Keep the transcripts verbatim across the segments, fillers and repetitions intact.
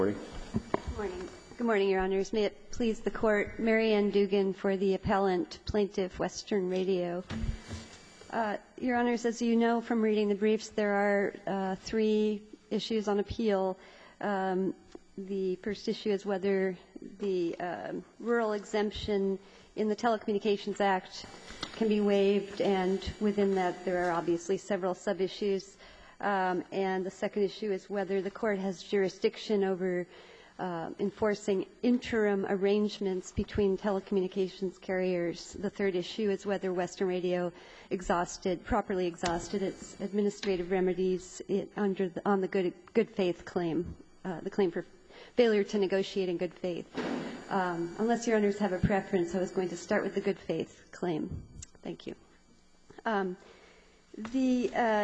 Good morning. Good morning, Your Honors. May it please the Court, Mary Ann Dugan for the appellant, Plaintiff, Western Radio. Uh, Your Honors, as you know from reading the briefs, there are uh, three issues on appeal. Um, the first issue is whether the uh, rural exemption in the Telecommunications Act can be waived, and within that there are obviously several sub-issues. Um, and the second issue is whether the Court has jurisdiction over uh, enforcing interim arrangements between telecommunications carriers. The third issue is whether Western Radio exhausted, properly exhausted its administrative remedies it, under the, on the good, good faith claim, uh, the claim for failure to negotiate in good faith. Um, unless Your Honors have a preference, I was going to start with the good faith claim. Thank you. Um, the uh,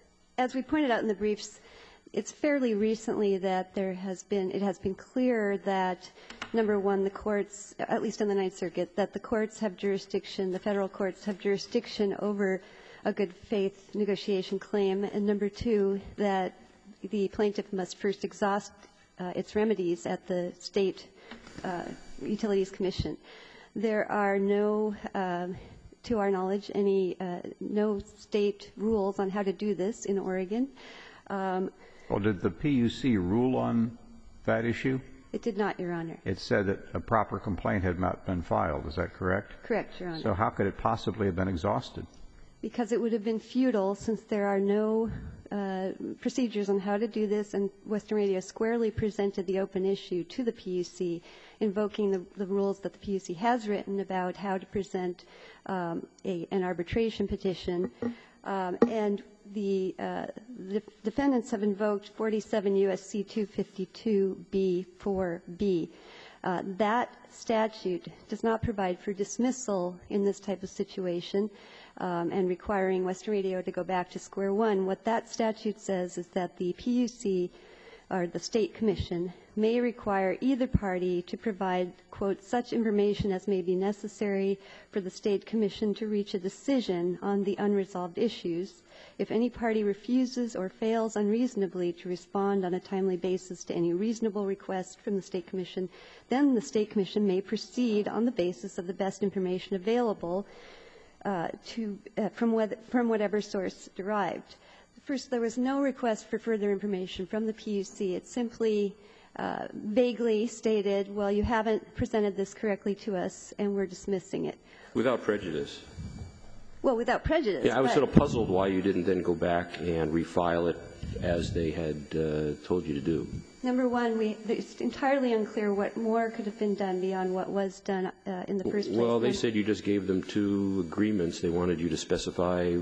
As we pointed out in the briefs, it's fairly recently that there has been, it has been clear that, number one, the courts, at least in the Ninth Circuit, that the courts have jurisdiction, the federal courts have jurisdiction over a good faith negotiation claim, and number two, that the plaintiff must first exhaust uh, its remedies at the State uh, Utilities Commission. There are no uh, to our knowledge, any uh, no state rules on how to do this in Oregon. Um, well, did the P U C rule on that issue? It did not, Your Honor. It said that a proper complaint had not been filed. Is that correct? Correct, Your Honor. So how could it possibly have been exhausted? Because it would have been futile, since there are no uh, procedures on how to do this, and Western Radio squarely presented the open issue to the P U C, invoking the, the rules that the P U C has written about how to present um, a, an arbitration petition. Um, and the, uh, the defendants have invoked forty-seven U S C two fifty-two B four B. Uh, that statute does not provide for dismissal in this type of situation. Um, and requiring Western Radio to go back to square one. What that statute says is that the P U C, or the State Commission, may require either party to provide, quote, such information as may be necessary for the State Commission to reach a decision on the unresolved issues. If any party refuses or fails unreasonably to respond on a timely basis to any reasonable request from the State Commission, then the State Commission may proceed on the basis of the best information available Uh, to, uh, from, what, from whatever source derived. First, there was no request for further information from the P U C. It simply uh, vaguely stated, well, you haven't presented this correctly to us, and we're dismissing it. Without prejudice. Well, without prejudice. Yeah, I was sort of puzzled why you didn't then go back and refile it as they had uh, told you to do. Number one, we, it's entirely unclear what more could have been done beyond what was done uh, in the first place. Well, they said you just gave them two agreements. They wanted you to specify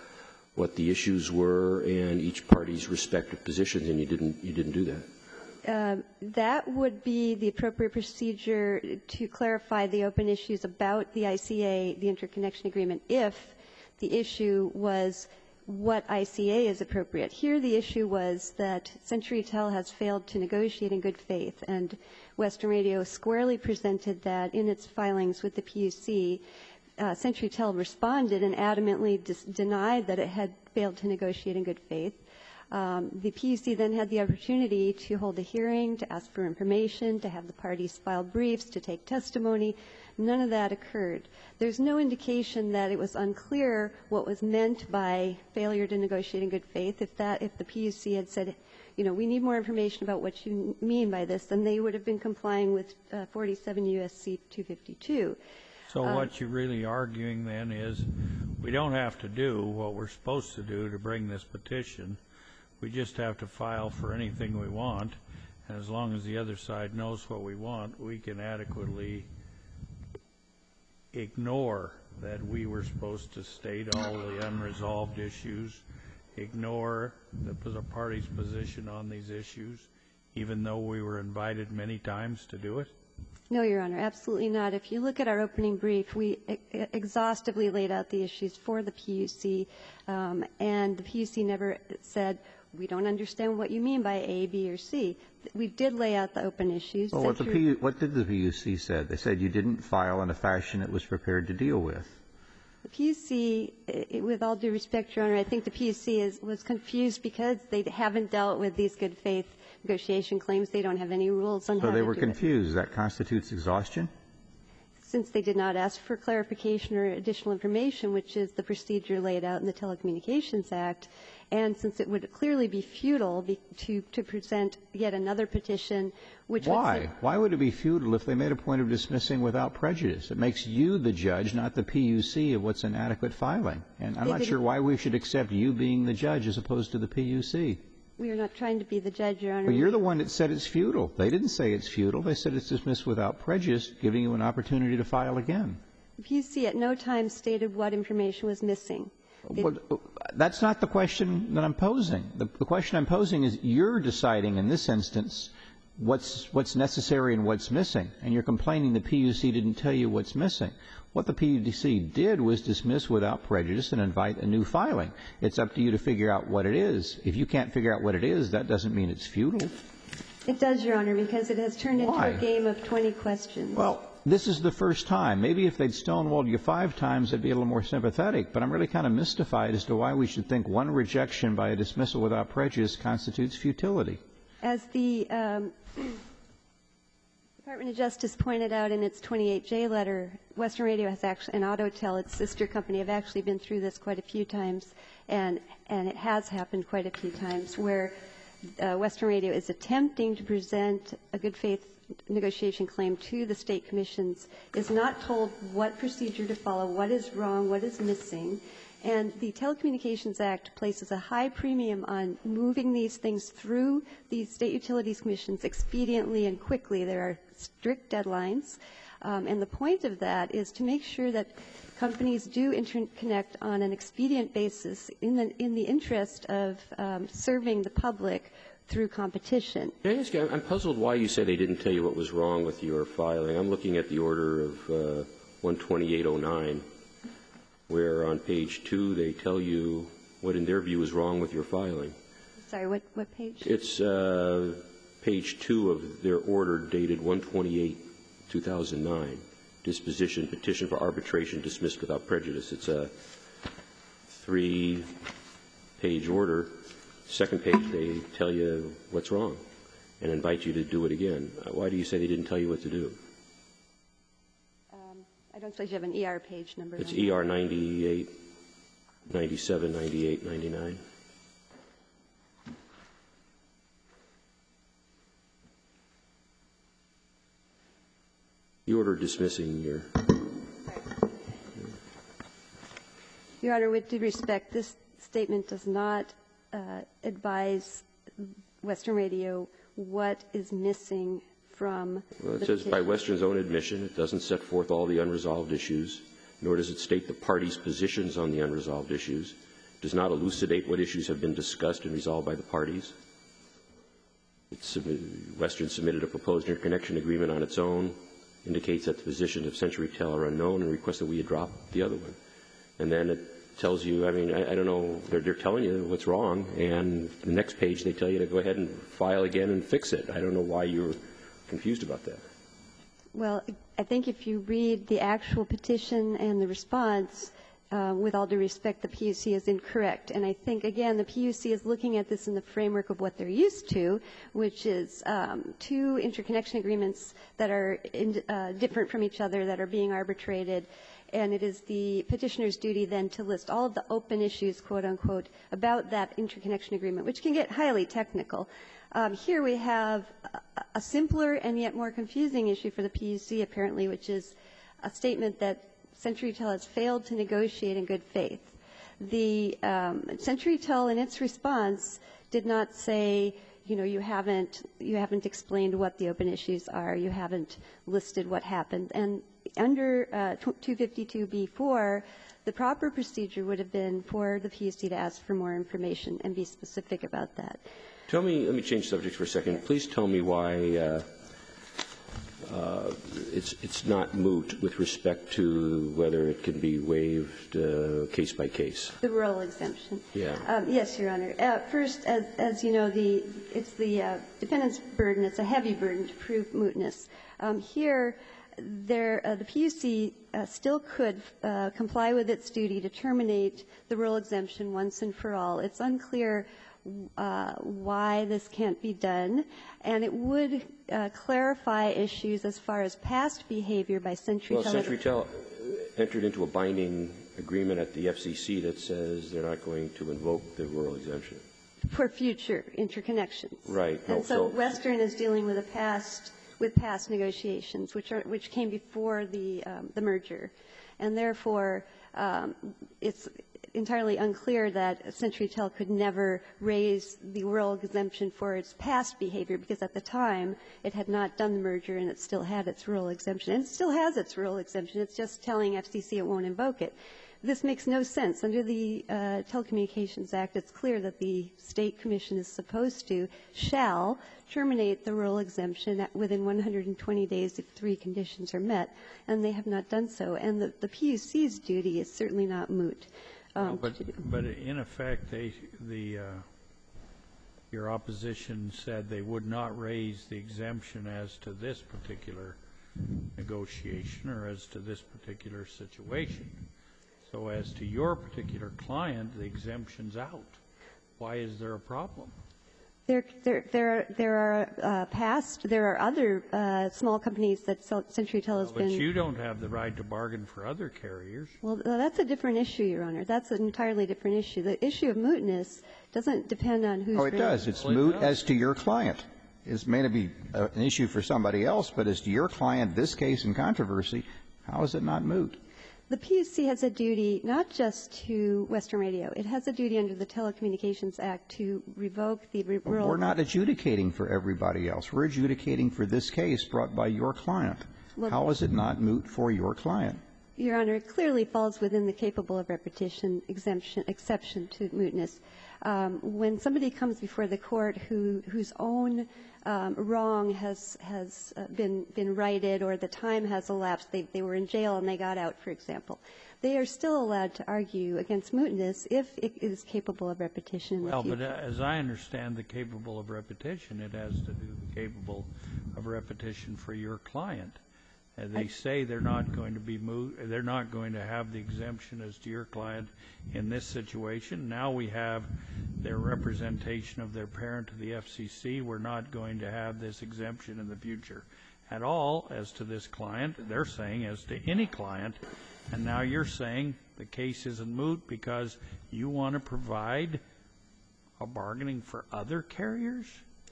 what the issues were and each party's respective positions, and you didn't, you didn't do that. Uh, that would be the appropriate procedure to clarify the open issues about the I C A, the interconnection agreement, if the issue was what I C A is appropriate. Here the issue was that CenturyTel has failed to negotiate in good faith, and Western Radio squarely presented that in its filings with the P U C. Uh, CenturyTel responded and adamantly dis- denied that it had failed to negotiate in good faith. Um, the P U C then had the opportunity to hold a hearing, to ask for information, to have the parties file briefs, to take testimony. None of that occurred. There's no indication that it was unclear what was meant by failure to negotiate in good faith. If that, if the P U C had said, you know, we need more information about what you mean by this, then they would have been complying with uh, forty-seven U S C two fifty-two. So uh, what you're really arguing then is we don't have to do what we're supposed to do to bring this petition. We just have to file for anything we want, and as long as the other side knows what we want, we can adequately ignore that we were supposed to state all the unresolved issues, ignore the, the party's position on these issues, even though we were invited many times to do it? No, Your Honor, absolutely not. If you look at our opening brief, we e- exhaustively laid out the issues for the P U C, um, and the P U C never said, we don't understand what you mean by A, B, or C. We did lay out the open issues. Well, what, the P U, what did the P U C say? They said you didn't file in a fashion it was prepared to deal with. The P U C, with all due respect, Your Honor, I think the P U C is, was confused because they haven't dealt with these good faith negotiation claims. They don't have any rules on So how to they do were it. confused. That constitutes exhaustion? Since they did not ask for clarification or additional information, which is the procedure laid out in the Telecommunications Act, and since it would clearly be futile be, to, to present yet another petition, which Why? would say, Why would it be futile if they made a point of dismissing without prejudice? It makes you the judge, not the P U C, of what's inadequate filing. And I'm They not didn't- sure why we should accept you being the judge as opposed to the P U C. we are not trying to be the judge, Your Honor. But you're the one that said it's futile. They didn't say it's futile. They said it's dismissed without prejudice, giving you an opportunity to file again. The P U C at no time stated what information was missing. They- Well, that's not the question that I'm posing. The, the question I'm posing is you're deciding in this instance what's, what's necessary and what's missing, and you're complaining the P U C didn't tell you what's missing. What the P U C did was dismiss without prejudice and invite a new filing. It's up to you to figure out what it is. If you can't figure out what it is, that doesn't mean it's futile. It does, Your Honor, because it has turned Why? into a game of twenty questions. Well, this is the first time. Maybe if they'd stonewalled you five times, I'd be a little more sympathetic. But I'm really kind of mystified as to why we should think one rejection by a dismissal without prejudice constitutes futility. As the um, Department of Justice pointed out in its twenty-eight J letter, Western Radio has actually, and Autotel, its sister company, have actually been through this quite a few times, and, and it has happened quite a few times, where uh, Western Radio is attempting to present a good faith negotiation claim to the state commissions, is not told what procedure to follow, what is wrong, what is missing. And the Telecommunications Act places a high premium on moving these things through these state utilities commissions expediently and quickly. There are strict deadlines. Um, and the point of that is to make sure that companies do interconnect on an expedient basis in the, in the interest of um, serving the public through competition. Can I ask you, I'm puzzled why you say they didn't tell you what was wrong with your filing. I'm looking at the order of uh, one twenty-eight oh nine, where on page two they tell you what in their view is wrong with your filing. Sorry, what, what page? It's uh, page two of their order dated one twenty-eight two thousand nine, disposition, petition for arbitration dismissed without prejudice. It's a three-page order. Second page, they tell you what's wrong and invite you to do it again. Why do you say they didn't tell you what to do? Um, I don't suppose you have an E R page number. It's on E that. R ninety-eight, ninety-seven, ninety-eight, ninety-nine. The order dismissing your. Your Honor, with due respect, this statement does not uh, advise Western Radio what is missing from Well, it the says by petition. Western's own admission, it doesn't set forth all the unresolved issues, nor does it state the parties' positions on the unresolved issues, does not elucidate what issues have been discussed and resolved by the parties. It submitted, Western submitted a proposed interconnection agreement on its own, indicates that the positions of CenturyTel are unknown, and requests that we drop the other one. And then it tells you, I mean, I, I don't know, they're, they're telling you what's wrong, and the next page they tell you to go ahead and file again and fix it. I don't know why you're confused about that. Well, I think if you read the actual petition and the response, uh, with all due respect, the P U C is incorrect. And I think, again, the P U C is looking at this in the framework of what they're used to, which is um, two interconnection agreements that are in, uh, different from each other, that are being arbitrated. And it is the petitioner's duty then to list all of the open issues, quote unquote, about that interconnection agreement, which can get highly technical. Um, here we have a, a simpler and yet more confusing issue for the P U C, apparently, which is a statement that CenturyTel has failed to negotiate in good faith. The um, CenturyTel, in its response, did not say, you know, you haven't you haven't explained what the open issues are, you haven't listed what happened. And under uh, two fifty-two B four, the proper procedure would have been for the P U C to ask for more information and be specific about that. Tell me, let me change subject for a second. Please tell me why uh, uh, it's, it's not moot with respect to whether it can be waived uh, case by case. The rural exemption. Yeah. Um, yes, Your Honor. Uh, first, as, as you know, the, it's the uh, defendant's burden. It's a heavy burden to prove mootness. Um, here, there, uh, the P U C uh, still could uh, comply with its duty to terminate the rural exemption once and for all. It's unclear uh, why this can't be done, and it would uh, clarify issues as far as past behavior by CenturyTel. Well, CenturyTel entered into a binding agreement at the F C C that says they're not going to invoke the rural exemption. For future interconnections. Right. And No, so, so Western is dealing with a past, with past negotiations, which are, which came before the, um, the merger. And therefore, um, it's entirely unclear that CenturyTel could never raise the rural exemption for its past behavior, because at the time it had not done the merger and it still had its rural exemption. And it still has its rural exemption. It's just telling F C C it won't invoke it. This makes no sense. Under the uh, Telecommunications Act, it's clear that the State Commission is supposed to, shall, terminate the rural exemption at, within one hundred twenty days if three conditions are met, and they have not done so. And the, the P U C's duty is certainly not moot. Um, well, but, but in effect, they, the, uh, your opposition said they would not raise the exemption as to this particular negotiation or as to this particular situation. So as to your particular client, the exemption's out. Why is there a problem? There, there, there, there are uh, past, there are other uh, small companies that CenturyTel has But been. you don't have the right to bargain for other carriers. Well, that's a different issue, Your Honor. That's an entirely different issue. The issue of mootness doesn't depend on who's. Oh, it does. It's Well, it moot does. as to your client. It may not be uh, an issue for somebody else, but as to your client, this case in controversy, how is it not moot? The P U C has a duty not just to Western Radio. It has a duty under the Telecommunications Act to revoke the rural. We're not adjudicating for everybody else. We're adjudicating for this case brought by your client. Well, how is it not moot for your client? Your Honor, it clearly falls within the capable of repetition exemption, exception to mootness. Um, when somebody comes before the court who, whose own um, wrong has, has uh, been, been righted or the time has elapsed, they, they were in jail and they got out, for example, they are still allowed to argue against mootness if it is capable of repetition in Well, the but future. uh, as I understand the capable of repetition, it has to do with capable of repetition for your client. Uh, they say they're not going to be moot, they're not going to have the exemption as to your client in this situation. Now we have their representation of their parent to the F C C. We're not going to have this exemption in the future at all as to this client. They're saying as to any client. And now you're saying the case isn't moot because you want to provide a bargaining for other carriers?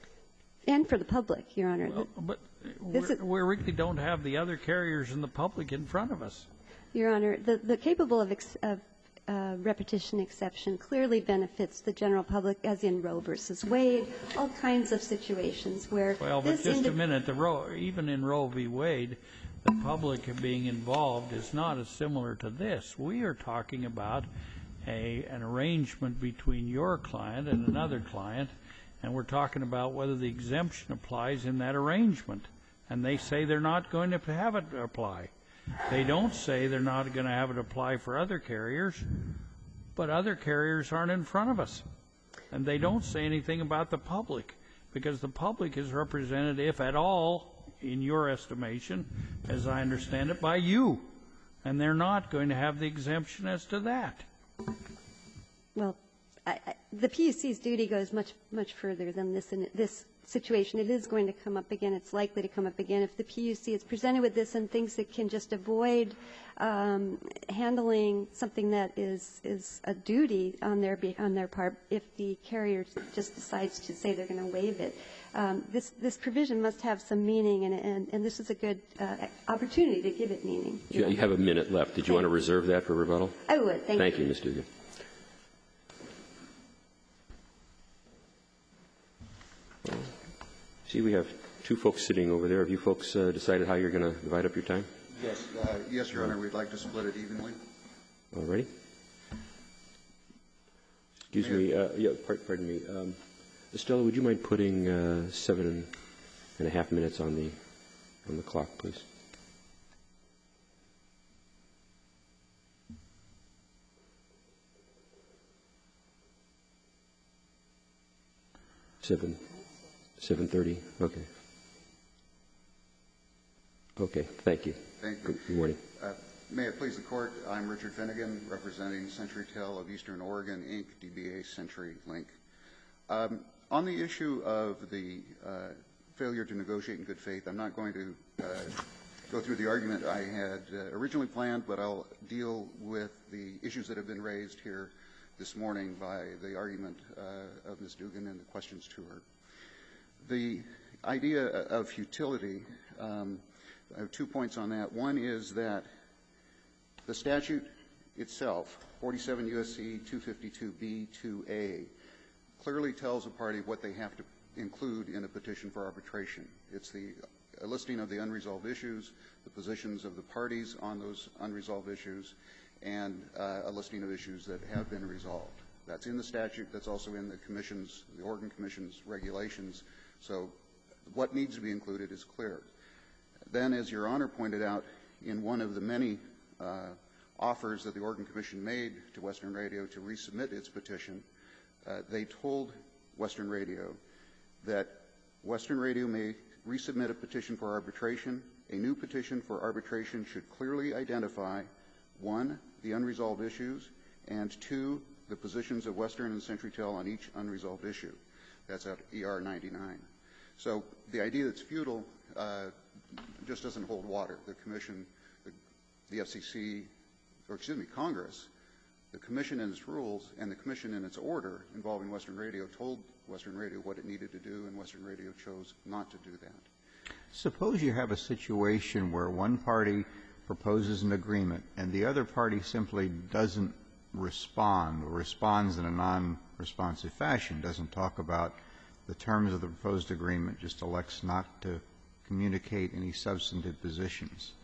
And for the public, Your Honor. Well, but This we're, is- we really don't have the other carriers and the public in front of us. Your Honor, the, the capable of, ex, of uh, repetition exception clearly benefits the general public, as in Roe versus Wade, all kinds of situations where Well, but this just a indi- minute, the Roe, even in Roe v. Wade, the public being involved is not as similar to this. We are talking about a, an arrangement between your client and another client, and we're talking about whether the exemption applies in that arrangement. And they say they're not going to have it apply. They don't say they're not going to have it apply for other carriers, but other carriers aren't in front of us. And they don't say anything about the public, because the public is represented, if at all, in your estimation, as I understand it, by you. And they're not going to have the exemption as to that. Well, I, I, the P U C's duty goes much, much further than this in this situation. It is going to come up again. It's likely to come up again. If the P U C is presented with this and thinks it can just avoid um, handling something that is, is a duty on their, on their part, if the carrier just decides to say they're going to waive it, um, this, this provision must have some meaning, and, and, and this is a good uh, opportunity to give it meaning. You you have a minute left. Did you want to reserve that for rebuttal? I would. Thank, Thank you, Miz Dugan. See, we have two folks sitting over there. Have you folks uh, decided how you're going to divide up your time? Yes, uh, yes, Your Honor. We'd like to split it evenly. All righty. Excuse me. Uh, yeah, pardon, pardon me. Um, Estella, would you mind putting uh, seven and a half minutes on the on the clock, please? Seven. seven thirty. Okay. Okay. Thank you. Thank you. Good morning. Uh, may it please the Court, I'm Richard Finnegan, representing CenturyTel of Eastern Oregon, Incorporated, D B A CenturyLink. Um, on the issue of the uh, failure to negotiate in good faith, I'm not going to uh, go through the argument I had uh, originally planned, but I'll deal with the issues that have been raised here this morning by the argument uh, of Miz Dugan and the questions to her. The idea of futility, um, I have two points on that. One is that the statute itself, forty-seven U S C two fifty-two B two A, clearly tells a party what they have to include in a petition for arbitration. It's the a listing of the unresolved issues, the positions of the parties on those unresolved issues, and uh, a listing of issues that have been resolved. That's in the statute. That's also in the commission's, the Oregon Commission's regulations. So what needs to be included is clear. Then, as Your Honor pointed out, in one of the many uh, offers that the Oregon Commission made to Western Radio to resubmit its petition, uh, they told Western Radio that Western Radio may resubmit a petition for arbitration. A new petition for arbitration should clearly identify, one, the unresolved issues, and two, the positions of Western and CenturyTel on each unresolved issue. That's at E R ninety-nine. So the idea that's futile uh, just doesn't hold water. The Commission, the, the F C C, or excuse me, Congress, the Commission in its rules and the Commission in its order involving Western Radio told Western Radio what it needed to do, and Western Radio chose not to do that. Suppose you have a situation where one party proposes an agreement and the other party simply doesn't respond or responds in a non-responsive fashion, doesn't talk about the terms of the proposed agreement, just elects not to communicate any substantive positions.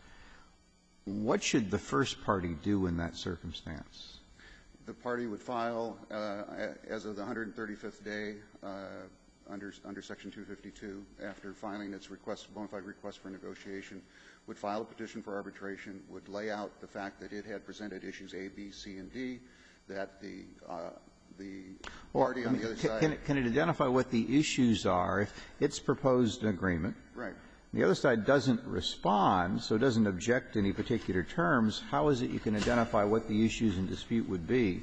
What should the first party do in that circumstance? The party would file, uh, as of the one hundred thirty-fifth day, uh, under, under Section two fifty-two, after filing its request, bona fide request for negotiation, would file a petition for arbitration, would lay out the fact that it had presented issues A, B, C, and D, that the, uh, the party well, on I mean, the other can, side. Can it, can it identify what the issues are? If it's proposed an agreement, right. The other side doesn't respond, so doesn't object to any particular terms, how is it you can identify what the issues in dispute would be?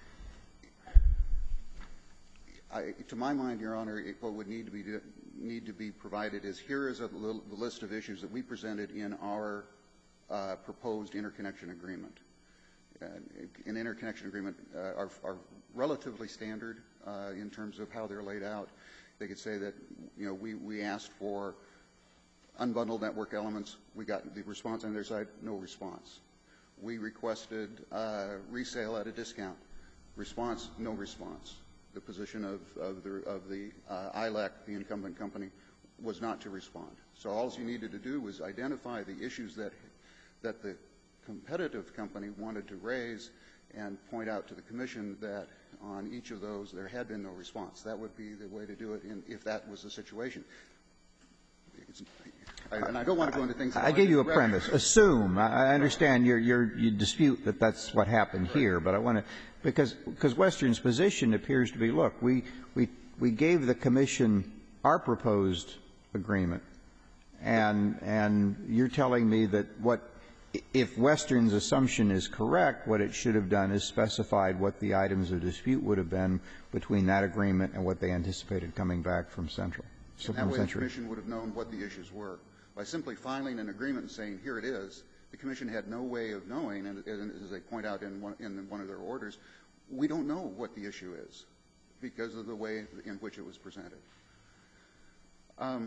I, to my mind, Your Honor, it, what would need to be do, need to be provided is here is a little, the list of issues that we presented in our uh, proposed interconnection agreement. Uh, an interconnection agreement uh, are, are relatively standard uh, in terms of how they're laid out. They could say that, you know, we, we asked for unbundled network elements. We got the response on their side, no response. We requested uh, resale at a discount. Response, no response. The position of, of the, of the uh, I L A C, the incumbent company, was not to respond. So all you needed to do was identify the issues that, that the competitive company wanted to raise and point out to the Commission that on each of those there had been no response. That would be the way to do it in, if that was the situation. It's, I, and I don't want to go into things. I gave you a premise. Assume. I understand your, your, you dispute that that's what happened right here, but I want to, because, because Western's position appears to be, look, we, we, we gave the Commission our proposed agreement, and, and you're telling me that what, if Western's assumption is correct, what it should have done is specified what the items of dispute would have been between that agreement and what they anticipated coming back from Central. And that way the Commission would have known what the issues were. By simply filing an agreement and saying, here it is, the Commission had no way of knowing, and, and as they point out in one, in one of their orders, we don't know what the issue is because of the way in which it was presented. Um,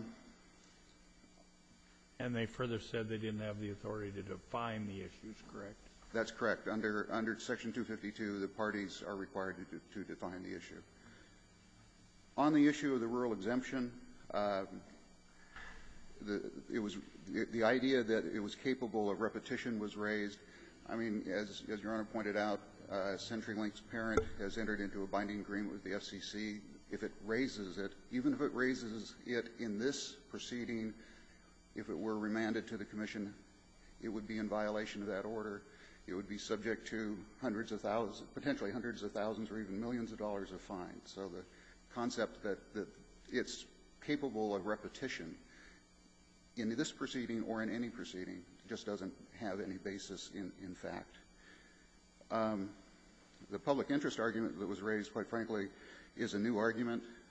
and they further said they didn't have the authority to define the issues, correct? That's correct. Under, under Section two fifty-two, the parties are required to, to define the issue. On the issue of the rural exemption, uh, the, it was the, the idea that it was capable of repetition was raised. I mean, as, as Your Honor pointed out, uh, CenturyLink's parent has entered into a binding agreement with the F C C. If it raises it, even if it raises it in this proceeding, if it were remanded to the Commission, it would be in violation of that order. It would be subject to hundreds of thousands, potentially hundreds of thousands or even millions of dollars of fines. So the concept that, that it's capable of repetition in this proceeding or in any proceeding just doesn't have any basis in, in fact. Um, the public interest argument that was raised, quite frankly, is a new argument.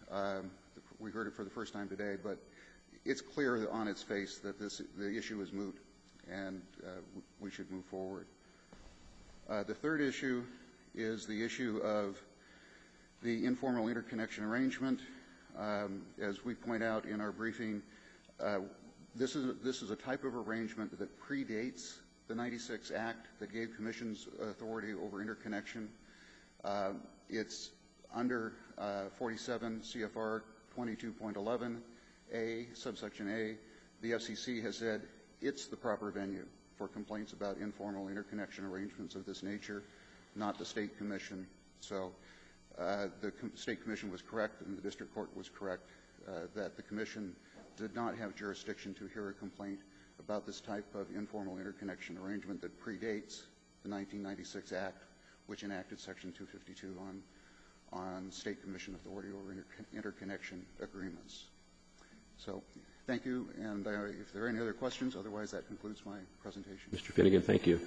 Um, we heard it for the first time today, but it's clear on its face that this, the issue is moot, and uh, we should move forward. Uh, the third issue is the issue of the informal interconnection arrangement. Um, as we point out in our briefing, uh, this is, a, this is a type of arrangement that predates the ninety-six Act that gave commissions authority over interconnection. Uh, it's under uh, forty-seven C F R twenty-two point eleven A, subsection A. The F C C has said it's the proper venue for complaints about informal interconnection arrangements of this nature, not the State Commission. So uh, the com State Commission was correct and the District Court was correct uh, that the Commission did not have jurisdiction to hear a complaint about this type of informal interconnection arrangement that predates the nineteen ninety-six Act, which enacted Section two fifty-two on, on State Commission authority over inter interconnection agreements. So thank you, and uh, if there are any other questions, otherwise that concludes my presentation. Mister Finnegan, thank you.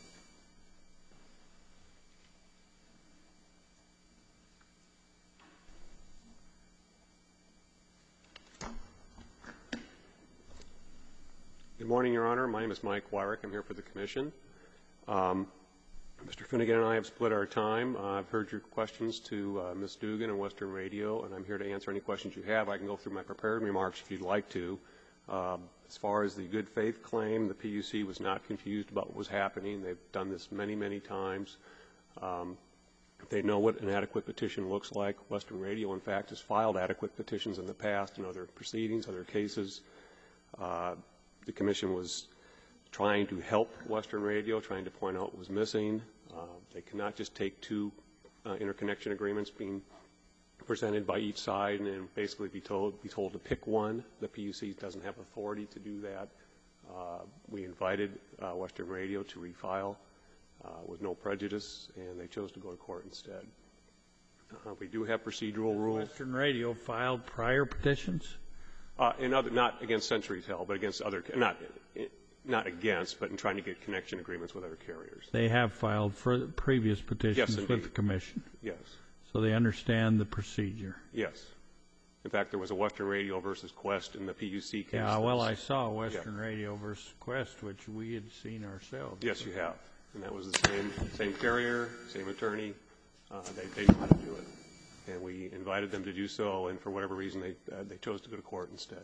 Good morning, Your Honor. My name is Mike Wyrick. I'm here for the Commission. Um, Mister Finnegan and I have split our time. Uh, I've heard your questions to uh, Miz Dugan and Western Radio, and I'm here to answer any questions you have. I can go through my prepared remarks if you'd like to. Um, as far as the good faith claim, the P U C was not confused about what was happening. They've done this many, many times. Um, they know what an adequate petition looks like. Western Radio, in fact, has filed adequate petitions in the past in other proceedings, other cases. Uh, the Commission was trying to help Western Radio, trying to point out what was missing. Uh, they cannot just take two uh, interconnection agreements being presented by each side and then basically be told be told to pick one. The P U C doesn't have authority to do that. Uh, we invited uh, Western Radio to refile uh, with no prejudice, and they chose to go to court instead. Uh, we do have procedural rules. Western Radio filed prior petitions? Uh, in other, not against CenturyTel, but against other, not not against, but in trying to get connection agreements with other carriers. They have filed for previous petitions Yes, with the Commission. Yes. So they understand the procedure. Yes. In fact, there was a Western Radio versus Quest in the P U C case. Yeah, well, I saw Western yeah. Radio versus Quest, which we had seen ourselves. Yes, you have. And that was the same same carrier, same attorney. Uh, they, they know how to do it. And we invited them to do so, and for whatever reason, they, uh, they chose to go to court instead.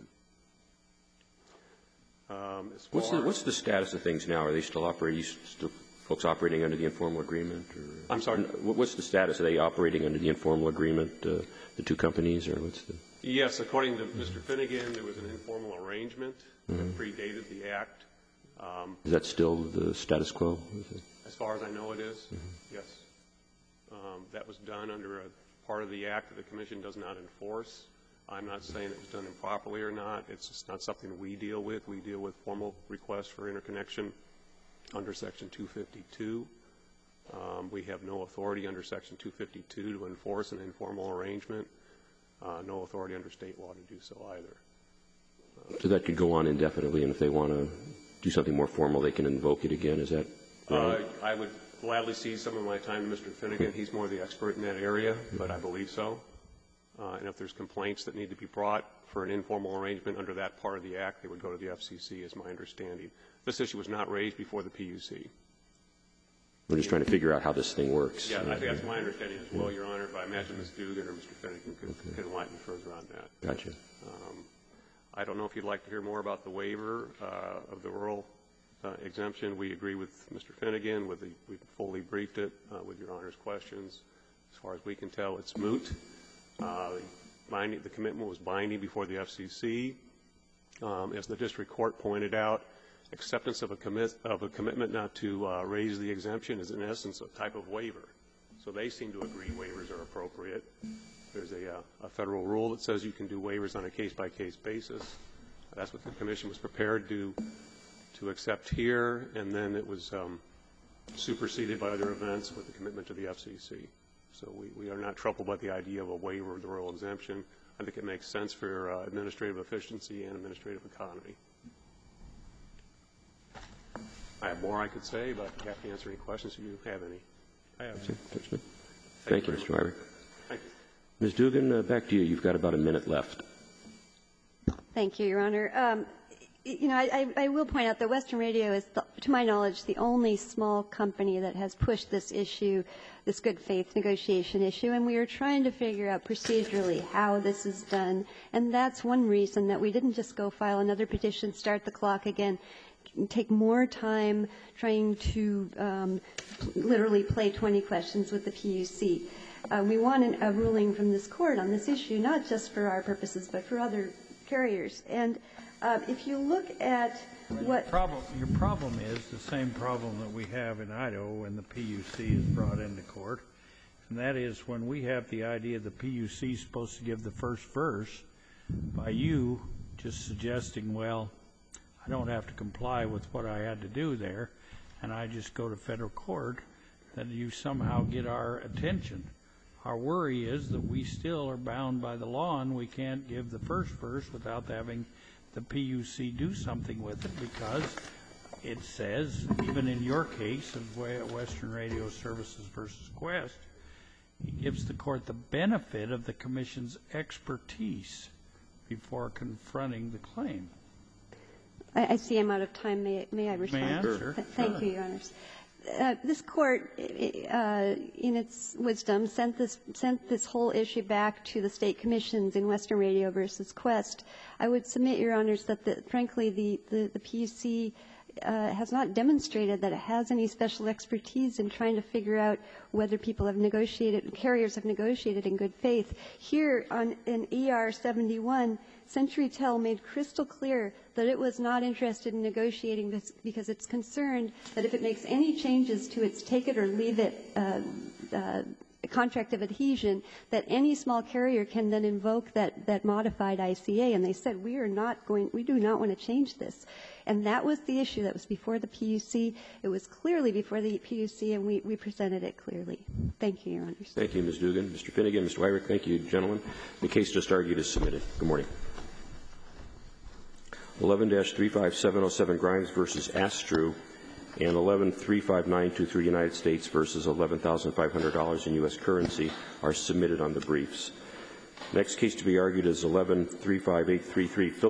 Um, as What's the, what's the status of things now? Are they still operating, still folks operating under the informal agreement? Or, I'm sorry? What's the status? Are they operating under the informal agreement, uh, the two companies, or what's the? Yes, according to Mister Finnegan, there was an informal arrangement Mm-hmm. that predated the Act. Um, Is that still the status quo? as far as I know, it is. Mm-hmm. Yes. Um, that was done under a part of the Act that the Commission does not enforce. I'm not saying it was done improperly or not. It's just not something we deal with. We deal with formal requests for interconnection under Section two fifty-two. Um, we have no authority under Section two fifty-two to enforce an informal arrangement. Uh, no authority under state law to do so either. Uh, so that could go on indefinitely, and if they want to do something more formal, they can invoke it again. Is that right? Uh, I would gladly cede some of my time to Mister Finnegan. He's more the expert in that area, but I believe so. Uh, and if there's complaints that need to be brought for an informal arrangement under that part of the Act, they would go to the F C C, is my understanding. This issue was not raised before the P U C. We're just trying to figure out how this thing works. Yeah, I think that's my understanding as well, Your Honor, but I imagine Miz Dugan or Mister Finnegan could, okay. could enlighten me further on that. Gotcha. Um, I don't know if you'd like to hear more about the waiver uh, of the rural uh, exemption. We agree with Mister Finnegan. With the, we've fully briefed it uh, with Your Honor's questions. As far as we can tell, it's moot. Uh, binding, the commitment was binding before the F C C. Um, as the district court pointed out, acceptance of a, commit, of a commitment not to uh, raise the exemption is in essence a type of waiver. So they seem to agree waivers are appropriate. There's a, uh, a federal rule that says you can do waivers on a case-by-case basis. That's what the Commission was prepared to, to accept here, and then it was um, superseded by other events with the commitment to the F C C. So we, we are not troubled by the idea of a waiver of the rural exemption. I think it makes sense for uh, administrative efficiency and administrative economy. I have more I could say, but I have to answer any questions if you have any. I have Thank, Thank you, Mister Wyrick. Thank you. Miz Dugan, uh, back to you. You've got about a minute left. Thank you, Your Honor. Um, you know, I, I will point out that Western Radio is, the, to my knowledge, the only small company that has pushed this issue, this good faith negotiation issue, and we are trying to figure out procedurally how this is done. And that's one reason that we didn't just go file another petition, start the clock again, take more time trying to um, literally play twenty questions with the P U C. Uh, we want an, a ruling from this court on this issue, not just for our purposes, but for other carriers. And uh, if you look at what... Problem, your problem is the same problem that we have in Idaho when the P U C is brought into court, and that is when we have the idea the P U C is supposed to give the first verse, by you just suggesting, well, I don't have to comply with what I had to do there, and I just go to federal court, that you somehow get our attention. Our worry is that we still are bound by the law, and we can't give the first verse without having the P U C do something with it, because it says, even in your case of Western Radio Services versus Quest, it gives the court the benefit of the commission's expertise before confronting the claim. I, I see I'm out of time. May, may I respond? May I answer? Th- thank you, Your Honors. Uh, this court, uh, in its wisdom, sent this sent this whole issue back to the state commissions in Western Radio versus Quest. I would submit, Your Honors, that the, frankly the, the, the P U C uh, has not demonstrated that it has any special expertise in trying to figure out whether people have negotiated, carriers have negotiated in good faith. Here on in E R seventy-one, CenturyTel made crystal clear that it was not interested in negotiating this because it's concerned that if it makes any changes to its take it or leave it uh, uh, contract of adhesion, that any small carrier can then invoke that, that modified I C A. And they said, we are not going, we do not want to change this. And that was the issue that was before the P U C. It was clearly before the P U C, and we, we presented it clearly. Thank you, Your Honors. Thank you, Miz Dugan. Mister Finnegan, Mister Weyrich, thank you, gentlemen. The case just argued is submitted. Good morning. eleven dash three five seven oh seven Grimes versus Astru and eleven three five nine two three United States versus eleven thousand five hundred dollars in U S currency are submitted on the briefs. Next case to be argued is eleven three five eight three three